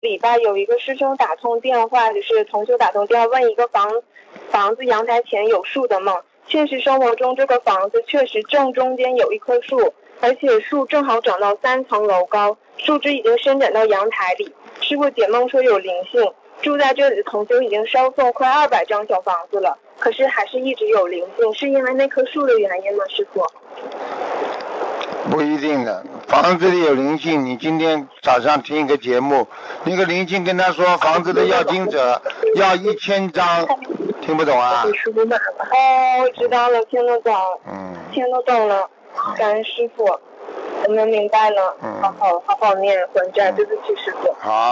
礼拜有一个师兄打通电话，就是同修打通电话问一个房子阳台前有树的梦。现实生活中这个房子确实正中间有一棵树，而且树正好长到3层楼高，树枝已经伸展到阳台里。师父解梦说有灵性，住在这里的同修已经烧送快200张小房子了，可是还是一直有灵性，是因为那棵树的原因吗，师父？ 不一定的，房子里有灵性，你今天早上听一个节目，那个灵性跟他说房子的要经者要1000张，听不懂啊？ 哦，知道了，听得懂。听得懂了，感恩师父，我们明白了。好好念还债，对不起师父。 好。